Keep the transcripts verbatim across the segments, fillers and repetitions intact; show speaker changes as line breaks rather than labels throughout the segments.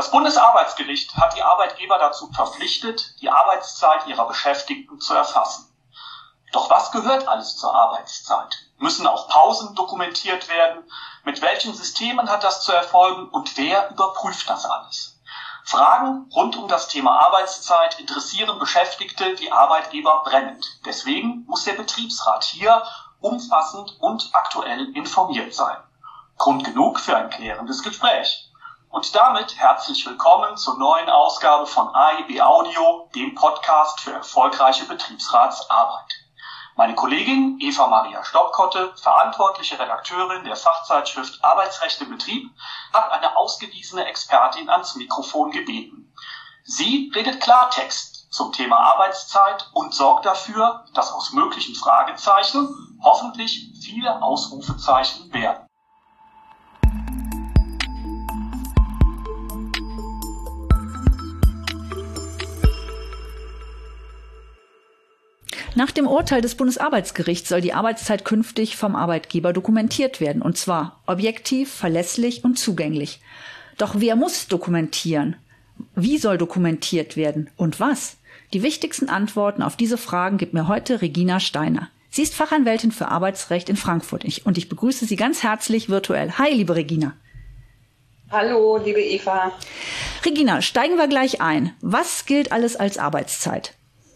Das Bundesarbeitsgericht hat die Arbeitgeber dazu verpflichtet, die Arbeitszeit ihrer Beschäftigten zu erfassen. Doch was gehört alles zur Arbeitszeit? Müssen auch Pausen dokumentiert werden? Mit welchen Systemen hat das zu erfolgen und wer überprüft das alles? Fragen rund um das Thema Arbeitszeit interessieren Beschäftigte wie Arbeitgeber brennend. Deswegen muss der Betriebsrat hier umfassend und aktuell informiert sein. Grund genug für ein klärendes Gespräch. Und damit herzlich willkommen zur neuen Ausgabe von A I B Audio, dem Podcast für erfolgreiche Betriebsratsarbeit. Meine Kollegin Eva Maria Stoppkotte, verantwortliche Redakteurin der Fachzeitschrift Arbeitsrecht im Betrieb, hat eine ausgewiesene Expertin ans Mikrofon gebeten. Sie redet Klartext zum Thema Arbeitszeit und sorgt dafür, dass aus möglichen Fragezeichen hoffentlich viele Ausrufezeichen werden.
Nach dem Urteil des Bundesarbeitsgerichts soll die Arbeitszeit künftig vom Arbeitgeber dokumentiert werden, und zwar objektiv, verlässlich und zugänglich. Doch wer muss dokumentieren? Wie soll dokumentiert werden und was? Die wichtigsten Antworten auf diese Fragen gibt mir heute Regina Steiner. Sie ist Fachanwältin für Arbeitsrecht in Frankfurt und ich begrüße Sie ganz herzlich virtuell. Hi, liebe Regina.
Hallo, liebe Eva.
Regina, steigen wir gleich ein. Was gilt alles als Arbeitszeit?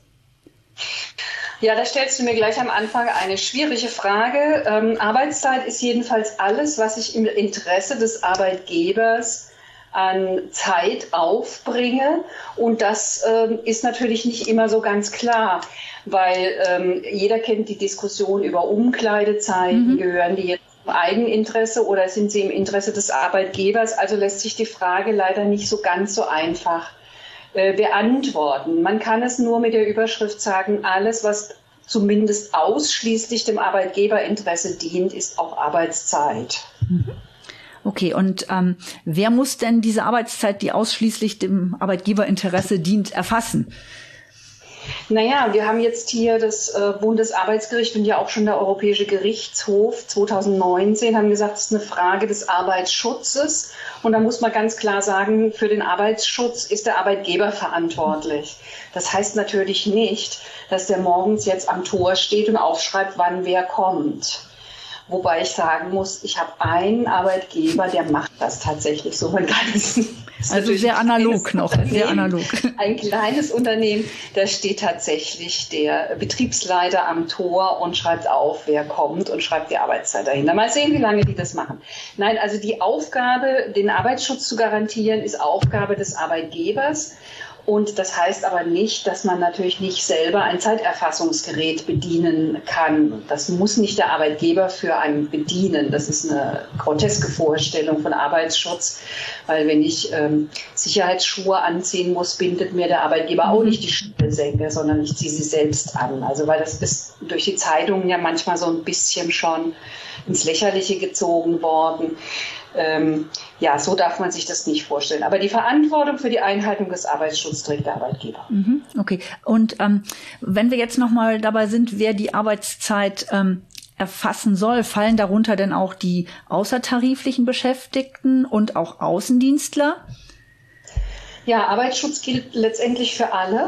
Ja, da stellst du mir gleich am Anfang eine schwierige Frage. Ähm, Arbeitszeit ist jedenfalls alles, was ich im Interesse des Arbeitgebers an Zeit aufbringe. Und das ähm, ist natürlich nicht immer so ganz klar, weil ähm, jeder kennt die Diskussion über Umkleidezeiten. Mhm. Gehören die jetzt im Eigeninteresse oder sind sie im Interesse des Arbeitgebers? Also lässt sich die Frage leider nicht so ganz so einfach beantworten. Man kann es nur mit der Überschrift sagen, alles, was zumindest ausschließlich dem Arbeitgeberinteresse dient, ist auch Arbeitszeit.
Okay, und ähm, wer muss denn diese Arbeitszeit, die ausschließlich dem Arbeitgeberinteresse dient, erfassen?
Naja, wir haben jetzt hier das äh, Bundesarbeitsgericht und ja auch schon der Europäische Gerichtshof zweitausendneunzehn haben gesagt, es ist eine Frage des Arbeitsschutzes. Und da muss man ganz klar sagen, für den Arbeitsschutz ist der Arbeitgeber verantwortlich. Das heißt natürlich nicht, dass der morgens jetzt am Tor steht und aufschreibt, wann wer kommt. Wobei ich sagen muss, ich habe einen Arbeitgeber, der macht das tatsächlich so. Man kann es
also sehr analog noch, sehr analog.
Ein kleines Unternehmen, da steht tatsächlich der Betriebsleiter am Tor und schreibt auf, wer kommt und schreibt die Arbeitszeit dahinter. Mal sehen, wie lange die das machen. Nein, also die Aufgabe, den Arbeitsschutz zu garantieren, ist Aufgabe des Arbeitgebers. Und das heißt aber nicht, dass man natürlich nicht selber ein Zeiterfassungsgerät bedienen kann. Das muss nicht der Arbeitgeber für einen bedienen. Das ist eine groteske Vorstellung von Arbeitsschutz, weil wenn ich ähm, Sicherheitsschuhe anziehen muss, bindet mir der Arbeitgeber auch nicht die Schnürsenkel, sondern ich ziehe sie selbst an. Also weil das ist durch die Zeitungen ja manchmal so ein bisschen schon ins Lächerliche gezogen worden. Ähm, ja, so darf man sich das nicht vorstellen. Aber die Verantwortung für die Einhaltung des Arbeitsschutzes trägt der Arbeitgeber.
Mhm, okay. Und ähm, wenn wir jetzt nochmal dabei sind, wer die Arbeitszeit ähm, erfassen soll, fallen darunter denn auch die außertariflichen Beschäftigten und auch Außendienstler?
Ja, Arbeitsschutz gilt letztendlich für alle.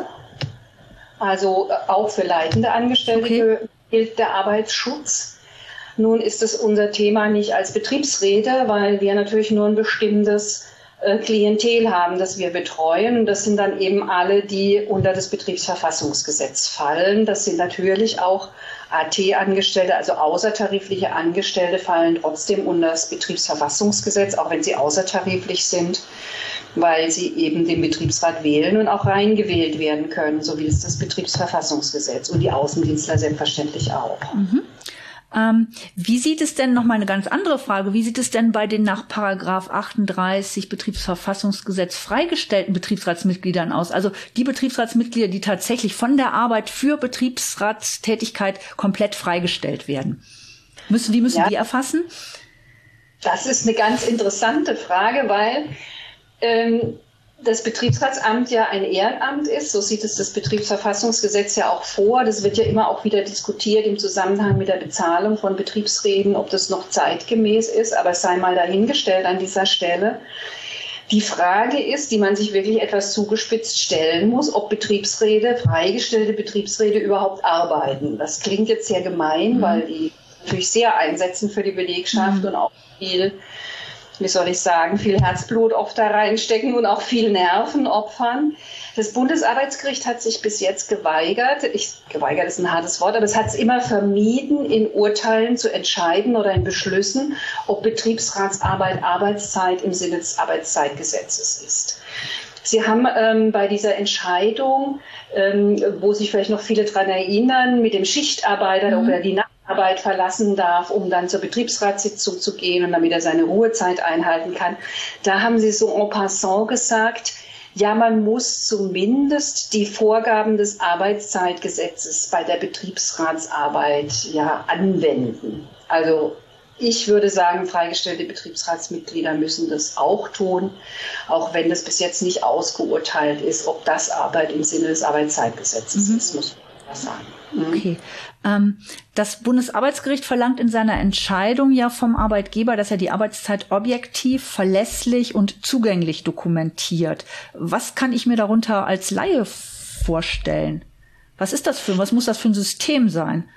Also äh, auch für leitende Angestellte okay. gilt der Arbeitsschutz. Nun ist es unser Thema nicht als Betriebsräte, weil wir natürlich nur ein bestimmtes äh, Klientel haben, das wir betreuen. Und das sind dann eben alle, die unter das Betriebsverfassungsgesetz fallen. Das sind natürlich auch A T-Angestellte, also außertarifliche Angestellte fallen trotzdem unter das Betriebsverfassungsgesetz, auch wenn sie außertariflich sind, weil sie eben den Betriebsrat wählen und auch reingewählt werden können, so wie es das Betriebsverfassungsgesetz und die Außendienstler selbstverständlich auch.
Mhm. Ähm, wie sieht es denn, noch mal eine ganz andere Frage, wie sieht es denn bei den nach Paragraph achtunddreißig Betriebsverfassungsgesetz freigestellten Betriebsratsmitgliedern aus? Also die Betriebsratsmitglieder, die tatsächlich von der Arbeit für Betriebsratstätigkeit komplett freigestellt werden. Müssen, wie müssen ja. die erfassen?
Das ist eine ganz interessante Frage, weil ähm, das Betriebsratsamt ja ein Ehrenamt ist, so sieht es das Betriebsverfassungsgesetz ja auch vor. Das wird ja immer auch wieder diskutiert im Zusammenhang mit der Bezahlung von Betriebsräten, ob das noch zeitgemäß ist, aber es sei mal dahingestellt an dieser Stelle. Die Frage ist, die man sich wirklich etwas zugespitzt stellen muss, ob Betriebsräte, freigestellte Betriebsräte überhaupt arbeiten. Das klingt jetzt sehr gemein, mhm. weil die natürlich sehr einsetzen für die Belegschaft mhm. und auch viel, wie soll ich sagen, viel Herzblut oft da reinstecken und auch viel Nerven opfern. Das Bundesarbeitsgericht hat sich bis jetzt geweigert, ich, geweigert ist ein hartes Wort, aber es hat es immer vermieden, in Urteilen zu entscheiden oder in Beschlüssen, ob Betriebsratsarbeit Arbeitszeit im Sinne des Arbeitszeitgesetzes ist. Sie haben ähm, bei dieser Entscheidung, ähm, wo sich vielleicht noch viele daran erinnern, mit dem Schichtarbeiter, mhm. ob er die Nachtarbeit verlassen darf, um dann zur Betriebsratssitzung zu gehen und damit er seine Ruhezeit einhalten kann, da haben Sie so en passant gesagt, ja, man muss zumindest die Vorgaben des Arbeitszeitgesetzes bei der Betriebsratsarbeit ja anwenden. Also ich würde sagen, freigestellte Betriebsratsmitglieder müssen das auch tun, auch wenn das bis jetzt nicht ausgeurteilt ist, ob das Arbeit im Sinne des Arbeitszeitgesetzes mhm. ist, muss man sagen. Mhm.
Okay. Ähm, das Bundesarbeitsgericht verlangt in seiner Entscheidung ja vom Arbeitgeber, dass er die Arbeitszeit objektiv, verlässlich und zugänglich dokumentiert. Was kann ich mir darunter als Laie vorstellen? Was ist das für, was muss das für ein System sein?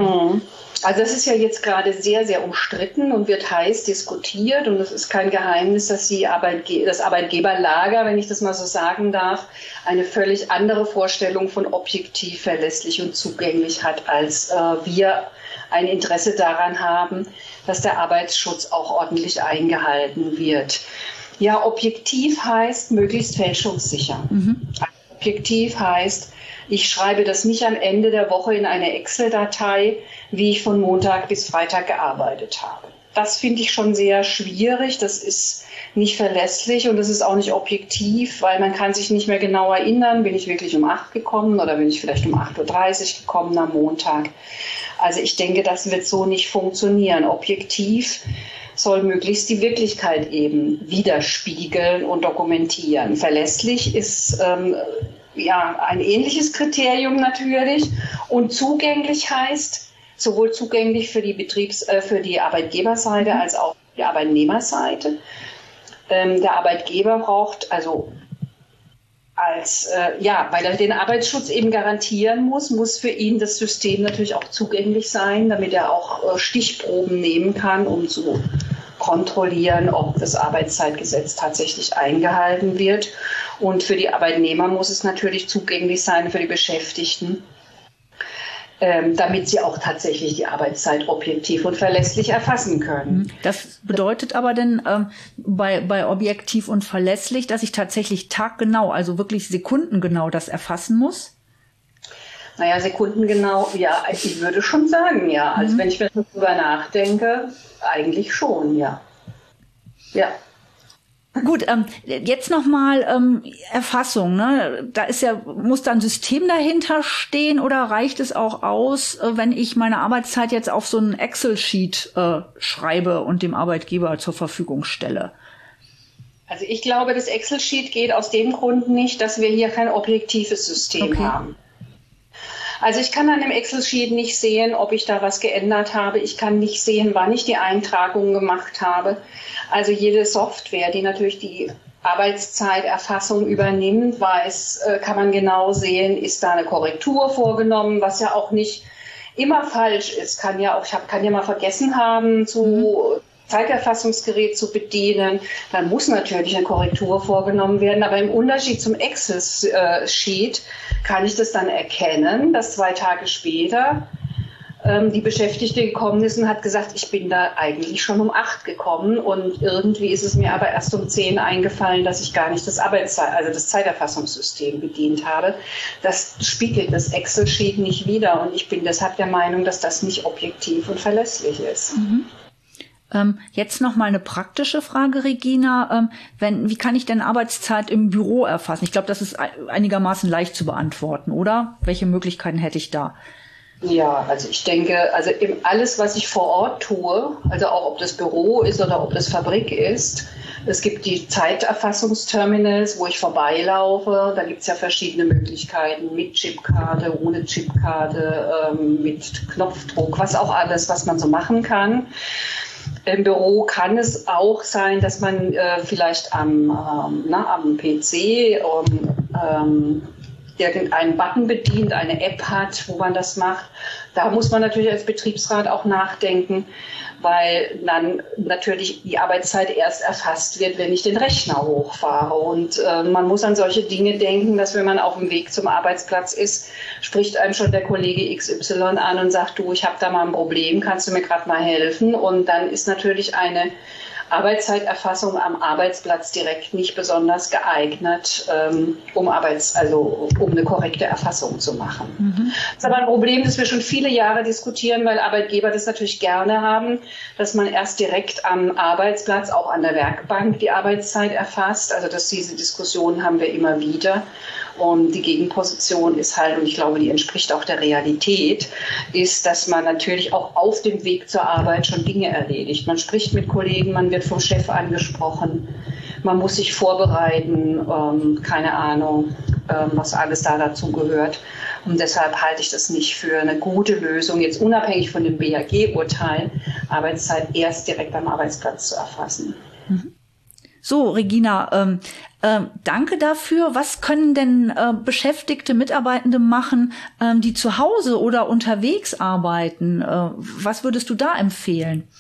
Also das ist ja jetzt gerade sehr, sehr umstritten und wird heiß diskutiert und es ist kein Geheimnis, dass die Arbeitge- das Arbeitgeberlager, wenn ich das mal so sagen darf, eine völlig andere Vorstellung von objektiv, verlässlich und zugänglich hat, als äh, wir ein Interesse daran haben, dass der Arbeitsschutz auch ordentlich eingehalten wird. Ja, objektiv heißt möglichst fälschungssicher. Mhm. Objektiv heißt, ich schreibe das nicht am Ende der Woche in eine Excel-Datei, wie ich von Montag bis Freitag gearbeitet habe. Das finde ich schon sehr schwierig. Das ist nicht verlässlich und das ist auch nicht objektiv, weil man kann sich nicht mehr genau erinnern, bin ich wirklich um acht gekommen oder bin ich vielleicht um acht Uhr dreißig gekommen am Montag. Also ich denke, das wird so nicht funktionieren. Objektiv soll möglichst die Wirklichkeit eben widerspiegeln und dokumentieren. Verlässlich ist ähm, ja ein ähnliches Kriterium natürlich und zugänglich heißt sowohl zugänglich für die Betriebs-, äh, für die Arbeitgeberseite als auch für die Arbeitnehmerseite. Ähm, der Arbeitgeber braucht also als, äh, ja, weil er den Arbeitsschutz eben garantieren muss, muss für ihn das System natürlich auch zugänglich sein, damit er auch äh, Stichproben nehmen kann, um zu kontrollieren, ob das Arbeitszeitgesetz tatsächlich eingehalten wird. Und für die Arbeitnehmer muss es natürlich zugänglich sein, für die Beschäftigten, ähm, damit sie auch tatsächlich die Arbeitszeit objektiv und verlässlich erfassen können.
Das bedeutet aber denn ähm, bei, bei objektiv und verlässlich, dass ich tatsächlich taggenau, also wirklich sekundengenau das erfassen muss?
Naja, sekundengenau, ja, ich würde schon sagen, ja. Also mhm. wenn ich mir darüber nachdenke, eigentlich schon, ja. Ja.
Gut, ähm, jetzt nochmal ähm, Erfassung. Ne? Da ist ja, muss da ein System dahinter stehen oder reicht es auch aus, äh, wenn ich meine Arbeitszeit jetzt auf so einen Excel-Sheet äh, schreibe und dem Arbeitgeber zur Verfügung stelle?
Also ich glaube, das Excel-Sheet geht aus dem Grund nicht, dass wir hier kein objektives System okay. haben. Also ich kann an dem Excel-Sheet nicht sehen, ob ich da was geändert habe. Ich kann nicht sehen, wann ich die Eintragung gemacht habe. Also jede Software, die natürlich die Arbeitszeiterfassung übernimmt, weiß, kann man genau sehen, ist da eine Korrektur vorgenommen, was ja auch nicht immer falsch ist. Kann ja auch, ich hab, kann ja mal vergessen haben, zu mhm. Zeiterfassungsgerät zu bedienen, dann muss natürlich eine Korrektur vorgenommen werden. Aber im Unterschied zum Excel-Sheet kann ich das dann erkennen, dass zwei Tage später ähm, die Beschäftigte gekommen ist und hat gesagt, ich bin da eigentlich schon um acht gekommen und irgendwie ist es mir aber erst um zehn eingefallen, dass ich gar nicht das Arbeitszeit, also das Zeiterfassungssystem bedient habe. Das spiegelt das Excel-Sheet nicht wider und ich bin deshalb der Meinung, dass das nicht objektiv und verlässlich ist.
Mhm. Ähm, jetzt noch mal eine praktische Frage, Regina. Ähm, wenn, wie kann ich denn Arbeitszeit im Büro erfassen? Ich glaube, das ist einigermaßen leicht zu beantworten, oder? Welche Möglichkeiten hätte ich da?
Ja, also ich denke, also eben alles, was ich vor Ort tue, also auch ob das Büro ist oder ob das Fabrik ist. Es gibt die Zeiterfassungsterminals, wo ich vorbeilaufe. Da gibt es ja verschiedene Möglichkeiten mit Chipkarte, ohne Chipkarte, ähm, mit Knopfdruck, was auch alles, was man so machen kann. Im Büro kann es auch sein, dass man äh, vielleicht am, ähm, na, am P C um, ähm, irgendeinen Button bedient, eine App hat, wo man das macht. Da muss man natürlich als Betriebsrat auch nachdenken, weil dann natürlich die Arbeitszeit erst erfasst wird, wenn ich den Rechner hochfahre. Und äh, man muss an solche Dinge denken, dass wenn man auf dem Weg zum Arbeitsplatz ist, spricht einem schon der Kollege X Y an und sagt, du, ich habe da mal ein Problem, kannst du mir gerade mal helfen? Und dann ist natürlich eine Arbeitszeiterfassung am Arbeitsplatz direkt nicht besonders geeignet, ähm, um Arbeits-, also um eine korrekte Erfassung zu machen. Mhm. Das ist aber ein Problem, das wir schon viele Jahre diskutieren, weil Arbeitgeber das natürlich gerne haben, dass man erst direkt am Arbeitsplatz, auch an der Werkbank, die Arbeitszeit erfasst. Also dass diese Diskussionen haben wir immer wieder. Und die Gegenposition ist halt, und ich glaube, die entspricht auch der Realität, ist, dass man natürlich auch auf dem Weg zur Arbeit schon Dinge erledigt. Man spricht mit Kollegen, man wird vom Chef angesprochen, man muss sich vorbereiten, ähm, keine Ahnung, ähm, was alles da dazu gehört. Und deshalb halte ich das nicht für eine gute Lösung, jetzt unabhängig von dem B A G-Urteil, Arbeitszeit erst direkt am Arbeitsplatz zu erfassen.
Mhm. So, Regina, ähm, äh, danke dafür. Was können denn äh, beschäftigte Mitarbeitende machen, ähm, die zu Hause oder unterwegs arbeiten? Äh, was würdest du da empfehlen?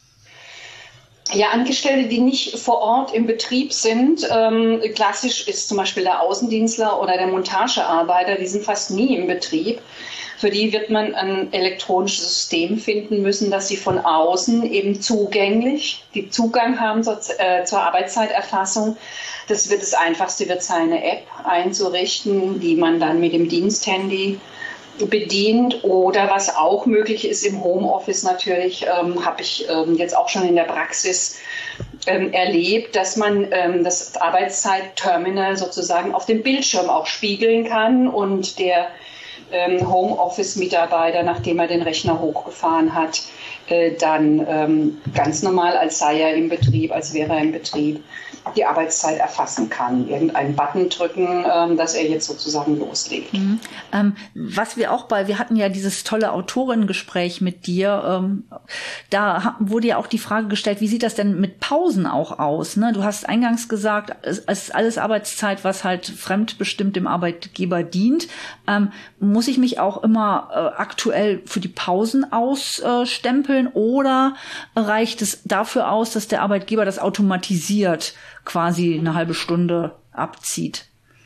Ja, Angestellte, die nicht vor Ort im Betrieb sind, ähm, klassisch ist zum Beispiel der Außendienstler oder der Montagearbeiter, die sind fast nie im Betrieb. Für die wird man ein elektronisches System finden müssen, dass sie von außen eben zugänglich, die Zugang haben zur, äh, zur Arbeitszeiterfassung. Das wird das Einfachste, wird seine App einzurichten, die man dann mit dem Diensthandy bedient. Oder was auch möglich ist im Homeoffice natürlich, ähm, habe ich ähm, jetzt auch schon in der Praxis ähm, erlebt, dass man ähm, das Arbeitszeitterminal sozusagen auf dem Bildschirm auch spiegeln kann und der Homeoffice-Mitarbeiter, nachdem er den Rechner hochgefahren hat, äh, dann ähm, ganz normal, als sei er im Betrieb, als wäre er im Betrieb, die Arbeitszeit erfassen kann. Irgendeinen Button drücken, ähm, dass er jetzt sozusagen loslegt.
Mhm. Ähm, was wir auch bei, wir hatten ja dieses tolle Autorengespräch mit dir, ähm, da wurde ja auch die Frage gestellt, wie sieht das denn mit Pausen auch aus? Ne? Du hast eingangs gesagt, es ist alles Arbeitszeit, was halt fremdbestimmt dem Arbeitgeber dient. Ähm, muss ich mich auch immer äh, aktuell für die Pausen ausstempeln äh, oder reicht es dafür aus, dass der Arbeitgeber das automatisiert quasi eine halbe Stunde abzieht?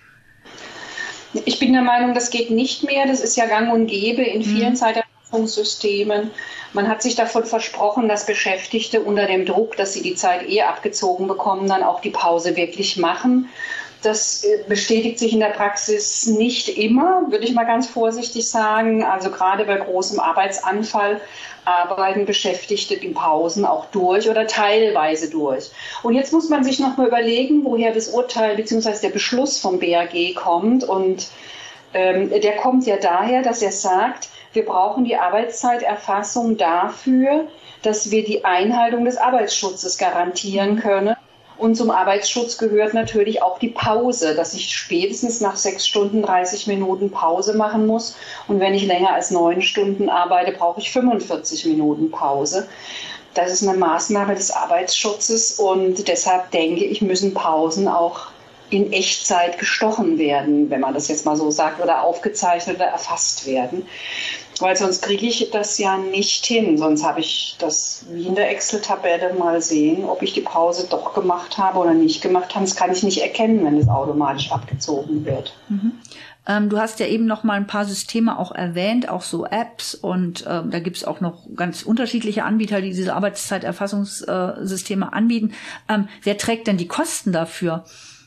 Ich bin der Meinung, das geht nicht mehr. Das ist ja gang und gäbe in vielen mhm. Zeiterfassungssystemen. Man hat sich davon versprochen, dass Beschäftigte unter dem Druck, dass sie die Zeit eh abgezogen bekommen, dann auch die Pause wirklich machen. Das bestätigt sich in der Praxis nicht immer, würde ich mal ganz vorsichtig sagen. Also gerade bei großem Arbeitsanfall arbeiten Beschäftigte die Pausen auch durch oder teilweise durch. Und jetzt muss man sich noch mal überlegen, woher das Urteil bzw. der Beschluss vom B A G kommt. Und ähm, der kommt ja daher, dass er sagt, wir brauchen die Arbeitszeiterfassung dafür, dass wir die Einhaltung des Arbeitsschutzes garantieren können. Und zum Arbeitsschutz gehört natürlich auch die Pause, dass ich spätestens nach sechs Stunden dreißig Minuten Pause machen muss. Und wenn ich länger als neun Stunden arbeite, brauche ich fünfundvierzig Minuten Pause. Das ist eine Maßnahme des Arbeitsschutzes und deshalb denke ich, müssen Pausen auch in Echtzeit gestochen werden, wenn man das jetzt mal so sagt, oder aufgezeichnet oder erfasst werden. Weil sonst kriege ich das ja nicht hin. Sonst habe ich das wie in der Excel-Tabelle mal sehen, ob ich die Pause doch gemacht habe oder nicht gemacht habe. Das kann ich nicht erkennen, wenn es automatisch abgezogen wird.
Mhm. Ähm, du hast ja eben noch mal ein paar Systeme auch erwähnt, auch so Apps. Und ähm, da gibt es auch noch ganz unterschiedliche Anbieter, die diese Arbeitszeiterfassungssysteme anbieten. Ähm, wer trägt denn die Kosten dafür?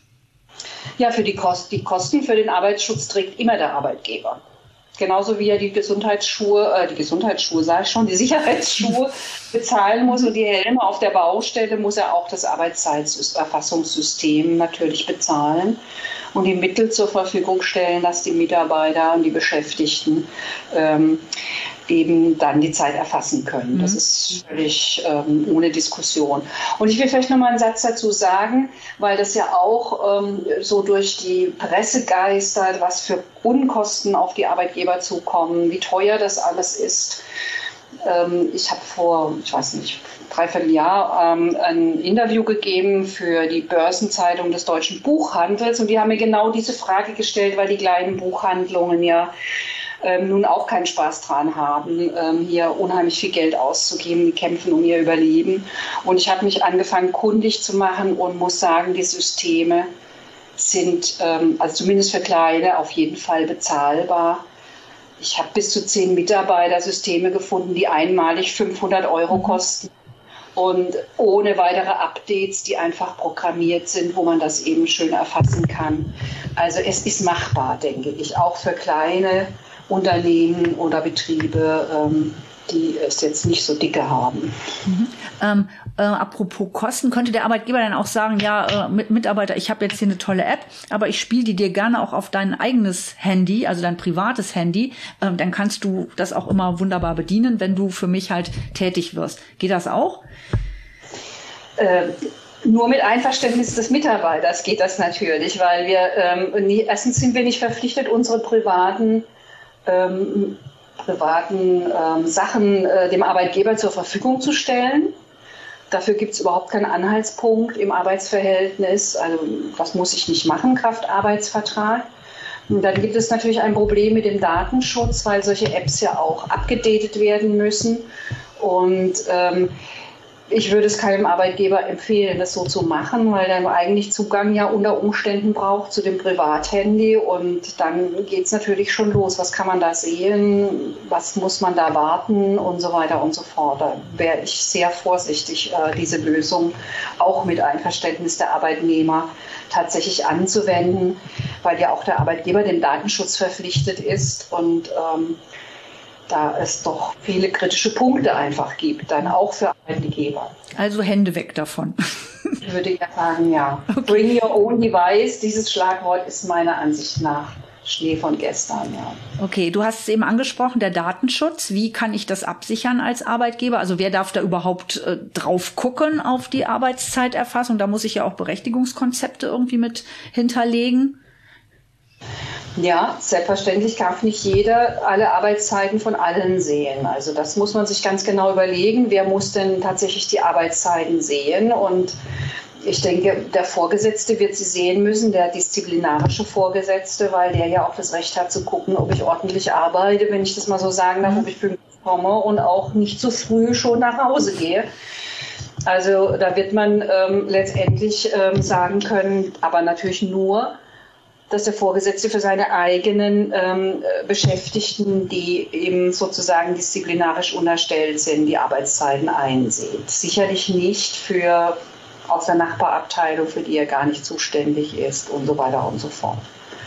Ja, für die, Kost- die Kosten für den Arbeitsschutz trägt immer der Arbeitgeber. Genauso wie er die Gesundheitsschuhe, äh, die Gesundheitsschuhe sage ich schon, die Sicherheitsschuhe bezahlen muss und die Helme auf der Baustelle, muss er auch das Arbeitszeiterfassungssystem natürlich bezahlen und die Mittel zur Verfügung stellen, dass die Mitarbeiter und die Beschäftigten ähm, eben dann die Zeit erfassen können. Das ist völlig ähm, ohne Diskussion. Und ich will vielleicht noch mal einen Satz dazu sagen, weil das ja auch ähm, so durch die Presse geistert, was für Unkosten auf die Arbeitgeber zukommen, wie teuer das alles ist. Ähm, ich habe vor, ich weiß nicht, dreiviertel Jahr ähm, ein Interview gegeben für die Börsenzeitung des Deutschen Buchhandels und die haben mir genau diese Frage gestellt, weil die kleinen Buchhandlungen ja ähm, nun auch keinen Spaß dran haben, ähm, hier unheimlich viel Geld auszugeben, die kämpfen um ihr Überleben. Und ich habe mich angefangen, kundig zu machen und muss sagen, die Systeme sind, ähm, also zumindest für Kleine, auf jeden Fall bezahlbar. Ich habe bis zu zehn Mitarbeiter Systeme gefunden, die einmalig fünfhundert Euro kosten und ohne weitere Updates, die einfach programmiert sind, wo man das eben schön erfassen kann. Also es ist machbar, denke ich, auch für kleine Unternehmen oder Betriebe, ähm, die es jetzt nicht so dicke haben.
Mhm. Ähm, äh, apropos Kosten, könnte der Arbeitgeber dann auch sagen, ja, äh, mit Mitarbeiter, ich habe jetzt hier eine tolle App, aber ich spiele die dir gerne auch auf dein eigenes Handy, also dein privates Handy, ähm, dann kannst du das auch immer wunderbar bedienen, wenn du für mich halt tätig wirst. Geht das auch?
Äh, Nur mit Einverständnis des Mitarbeiters geht das natürlich, weil wir, ähm, nie, erstens sind wir nicht verpflichtet, unsere privaten ähm, privaten ähm, Sachen äh, dem Arbeitgeber zur Verfügung zu stellen. Dafür gibt es überhaupt keinen Anhaltspunkt im Arbeitsverhältnis. Also das muss ich nicht machen, Kraft Arbeitsvertrag. Und dann gibt es natürlich ein Problem mit dem Datenschutz, weil solche Apps ja auch abgedatet werden müssen. Und ähm, ich würde es keinem Arbeitgeber empfehlen, das so zu machen, weil er eigentlich Zugang ja unter Umständen braucht zu dem Privathandy und dann geht es natürlich schon los. Was kann man da sehen? Was muss man da warten? Und so weiter und so fort. Da wäre ich sehr vorsichtig, diese Lösung auch mit Einverständnis der Arbeitnehmer tatsächlich anzuwenden, weil ja auch der Arbeitgeber dem Datenschutz verpflichtet ist und ähm, da es doch viele kritische Punkte einfach gibt, dann auch für Arbeitgeber.
Also Hände weg davon.
Ich würde ja sagen, ja. Okay. Bring your own device, dieses Schlagwort ist meiner Ansicht nach Schnee von gestern, ja.
Okay, du hast es eben angesprochen, der Datenschutz. Wie kann ich das absichern als Arbeitgeber? Also wer darf da überhaupt äh, drauf gucken auf die Arbeitszeiterfassung? Da muss ich ja auch Berechtigungskonzepte irgendwie mit hinterlegen.
Ja, selbstverständlich darf nicht jeder alle Arbeitszeiten von allen sehen. Also das muss man sich ganz genau überlegen, wer muss denn tatsächlich die Arbeitszeiten sehen. Und ich denke, der Vorgesetzte wird sie sehen müssen, der disziplinarische Vorgesetzte, weil der ja auch das Recht hat zu gucken, ob ich ordentlich arbeite, wenn ich das mal so sagen darf, ob ich pünktlich komme und auch nicht zu früh schon nach Hause gehe. Also da wird man ähm, letztendlich ähm, sagen können, aber natürlich nur, dass der Vorgesetzte für seine eigenen ähm, Beschäftigten, die eben sozusagen disziplinarisch unterstellt sind, die Arbeitszeiten einsieht. Sicherlich nicht für aus der Nachbarabteilung, für die er gar nicht zuständig ist und so weiter und so fort.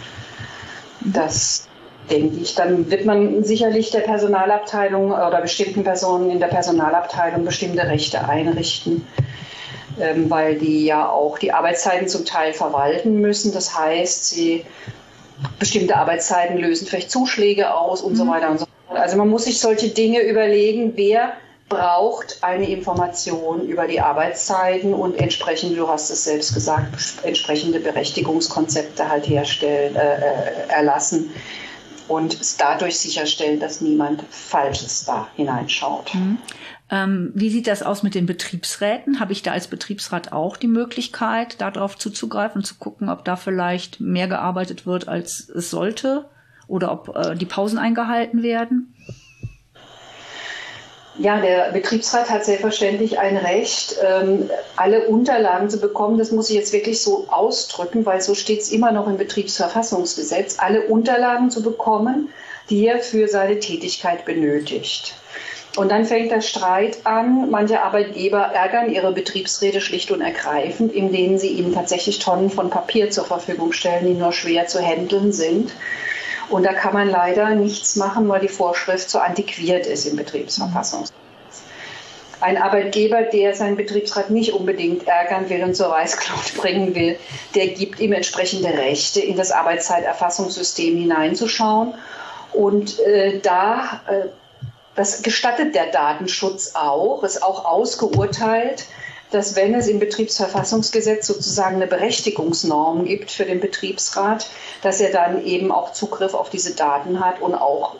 Das denke ich. Dann wird man sicherlich der Personalabteilung oder bestimmten Personen in der Personalabteilung bestimmte Rechte einrichten, weil die ja auch die Arbeitszeiten zum Teil verwalten müssen. Das heißt, sie bestimmte Arbeitszeiten lösen vielleicht Zuschläge aus und mhm. so weiter und so fort. Also man muss sich solche Dinge überlegen, wer braucht eine Information über die Arbeitszeiten und entsprechend, du hast es selbst gesagt, entsprechende Berechtigungskonzepte halt herstellen, äh, erlassen und dadurch sicherstellen, dass niemand Falsches da hineinschaut.
Mhm. Ähm, wie sieht das aus mit den Betriebsräten? Habe ich da als Betriebsrat auch die Möglichkeit, darauf zuzugreifen und zu gucken, ob da vielleicht mehr gearbeitet wird, als es sollte? Oder ob äh, die Pausen eingehalten werden?
Ja, der Betriebsrat hat selbstverständlich ein Recht, ähm, alle Unterlagen zu bekommen. Das muss ich jetzt wirklich so ausdrücken, weil so steht es immer noch im Betriebsverfassungsgesetz, alle Unterlagen zu bekommen, die er für seine Tätigkeit benötigt. Und dann fängt der Streit an. Manche Arbeitgeber ärgern ihre Betriebsräte schlicht und ergreifend, indem sie ihnen tatsächlich Tonnen von Papier zur Verfügung stellen, die nur schwer zu handeln sind. Und da kann man leider nichts machen, weil die Vorschrift so antiquiert ist im Betriebsverfassungsgesetz. Ein Arbeitgeber, der seinen Betriebsrat nicht unbedingt ärgern will und zur Weißglut bringen will, der gibt ihm entsprechende Rechte, in das Arbeitszeiterfassungssystem hineinzuschauen. Und äh, da... Äh, Das gestattet der Datenschutz auch, ist auch ausgeurteilt, dass wenn es im Betriebsverfassungsgesetz sozusagen eine Berechtigungsnorm gibt für den Betriebsrat, dass er dann eben auch Zugriff auf diese Daten hat und auch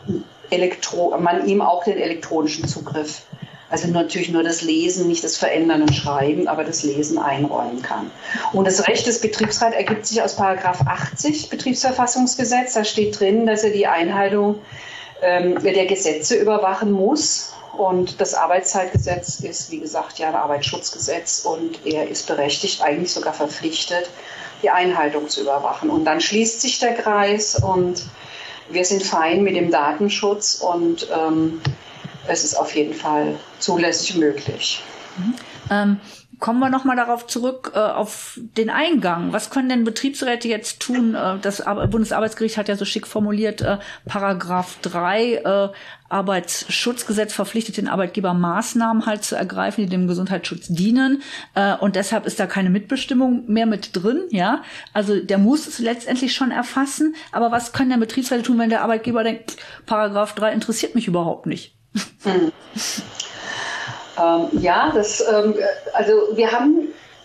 Elektro, man ihm auch den elektronischen Zugriff, also natürlich nur das Lesen, nicht das Verändern und Schreiben, aber das Lesen einräumen kann. Und das Recht des Betriebsrats ergibt sich aus Paragraph achtzig Betriebsverfassungsgesetz. Da steht drin, dass er die Einhaltung ähm, der Gesetze überwachen muss. Und das Arbeitszeitgesetz ist, wie gesagt, ja ein Arbeitsschutzgesetz und er ist berechtigt, eigentlich sogar verpflichtet, die Einhaltung zu überwachen. Und dann schließt sich der Kreis und wir sind fein mit dem Datenschutz und ähm, es ist auf jeden Fall zulässig möglich.
Mhm. Ähm, kommen wir nochmal darauf zurück, äh, auf den Eingang. Was können denn Betriebsräte jetzt tun? Äh, das Ar- Bundesarbeitsgericht hat ja so schick formuliert, äh, Paragraph drei, äh, Arbeitsschutzgesetz verpflichtet den Arbeitgeber, Maßnahmen halt zu ergreifen, die dem Gesundheitsschutz dienen. Äh, und deshalb ist da keine Mitbestimmung mehr mit drin, ja. Also der muss es letztendlich schon erfassen. Aber was können denn Betriebsräte tun, wenn der Arbeitgeber denkt, Paragraph drei interessiert mich überhaupt nicht?
Hm. Ähm, ja, das, ähm, also wir haben,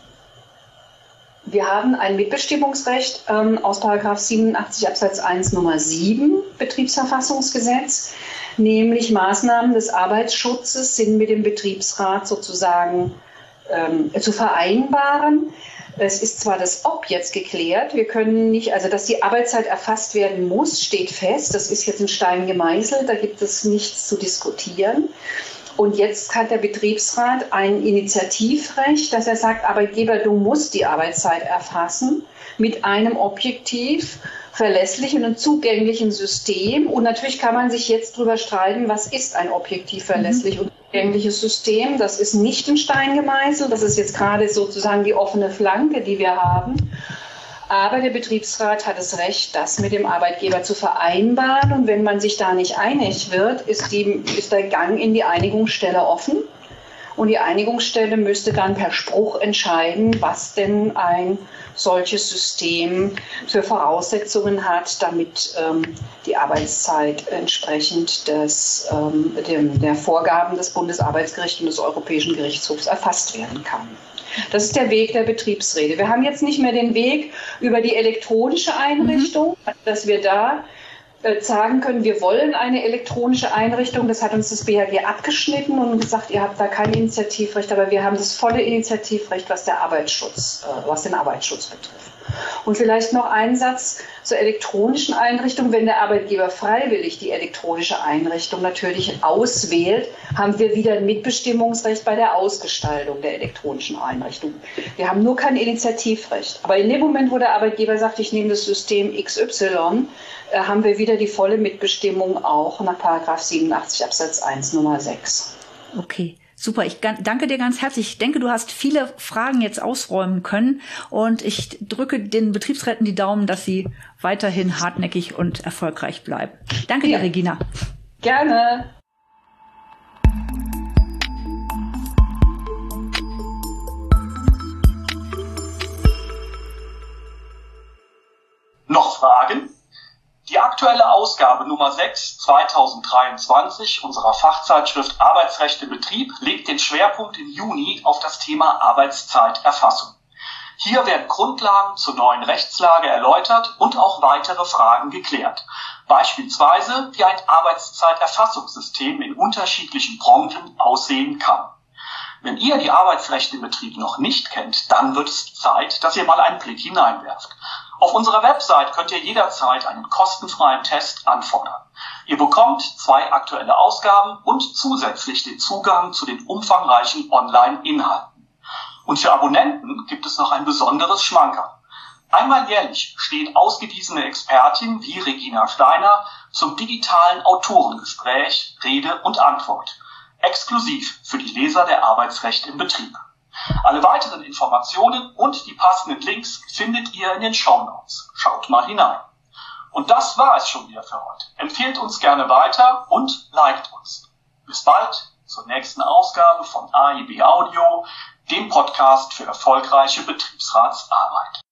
wir haben ein Mitbestimmungsrecht ähm, aus Paragraph siebenundachtzig Absatz eins Nummer sieben Betriebsverfassungsgesetz, nämlich Maßnahmen des Arbeitsschutzes sind mit dem Betriebsrat sozusagen ähm, zu vereinbaren. Es ist zwar das Ob jetzt geklärt, wir können nicht, also dass die Arbeitszeit erfasst werden muss, steht fest, das ist jetzt in Stein gemeißelt, da gibt es nichts zu diskutieren. Und jetzt hat der Betriebsrat ein Initiativrecht, dass er sagt, Arbeitgeber, du musst die Arbeitszeit erfassen mit einem objektiv, verlässlichen und zugänglichen System. Und natürlich kann man sich jetzt darüber streiten, was ist ein objektiv, verlässlich und zugängliches System. Das ist nicht in Stein gemeißelt, das ist jetzt gerade sozusagen die offene Flanke, die wir haben. Aber der Betriebsrat hat das Recht, das mit dem Arbeitgeber zu vereinbaren. Und wenn man sich da nicht einig wird, ist, die, ist der Gang in die Einigungsstelle offen. Und die Einigungsstelle müsste dann per Spruch entscheiden, was denn ein solches System für Voraussetzungen hat, damit ähm, die Arbeitszeit entsprechend des, ähm, dem, der Vorgaben des Bundesarbeitsgerichts und des Europäischen Gerichtshofs erfasst werden kann. Das ist der Weg der Betriebsräte. Wir haben jetzt nicht mehr den Weg über die elektronische Einrichtung, mhm. dass wir da äh, sagen können, wir wollen eine elektronische Einrichtung. Das hat uns das B H G abgeschnitten und gesagt, ihr habt da kein Initiativrecht, aber wir haben das volle Initiativrecht, was, der Arbeitsschutz, äh, was den Arbeitsschutz betrifft. Und vielleicht noch ein Satz zur elektronischen Einrichtung. Wenn der Arbeitgeber freiwillig die elektronische Einrichtung natürlich auswählt, haben wir wieder ein Mitbestimmungsrecht bei der Ausgestaltung der elektronischen Einrichtung. Wir haben nur kein Initiativrecht. Aber in dem Moment, wo der Arbeitgeber sagt, ich nehme das System X Y, äh, haben wir wieder die volle Mitbestimmung auch nach Paragraph siebenundachtzig Absatz eins Nummer sechs.
Okay. Super, ich danke dir ganz herzlich. Ich denke, du hast viele Fragen jetzt ausräumen können und ich drücke den Betriebsräten die Daumen, dass sie weiterhin hartnäckig und erfolgreich bleiben. Danke ja. dir, Regina.
Gerne.
Noch Fragen? Die aktuelle Ausgabe Nummer sechs zweitausenddreiundzwanzig unserer Fachzeitschrift Arbeitsrecht im Betrieb legt den Schwerpunkt im Juni auf das Thema Arbeitszeiterfassung. Hier werden Grundlagen zur neuen Rechtslage erläutert und auch weitere Fragen geklärt. Beispielsweise, wie ein Arbeitszeiterfassungssystem in unterschiedlichen Branchen aussehen kann. Wenn ihr die Arbeitsrechte im Betrieb noch nicht kennt, dann wird es Zeit, dass ihr mal einen Blick hineinwerft. Auf unserer Website könnt ihr jederzeit einen kostenfreien Test anfordern. Ihr bekommt zwei aktuelle Ausgaben und zusätzlich den Zugang zu den umfangreichen Online-Inhalten. Und für Abonnenten gibt es noch ein besonderes Schmankerl. Einmal jährlich stehen ausgewiesene Expertinnen wie Regina Steiner zum digitalen Autorengespräch Rede und Antwort. Exklusiv für die Leser der Arbeitsrecht im Betrieb. Alle weiteren Informationen und die passenden Links findet ihr in den Shownotes. Schaut mal hinein. Und das war es schon wieder für heute. Empfehlt uns gerne weiter und liked uns. Bis bald zur nächsten Ausgabe von A I B Audio, dem Podcast für erfolgreiche Betriebsratsarbeit.